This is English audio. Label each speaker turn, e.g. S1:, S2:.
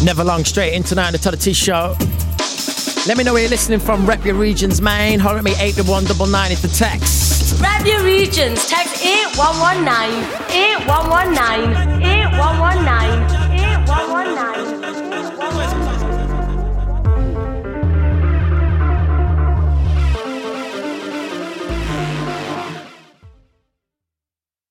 S1: Never long, straight in tonight on the Todd T Show. Let me know where you're listening from. Rep your regions, man. Holler at me, 81199 is the text.
S2: Rep your regions. Text 8119. 8119. 8119. 8119.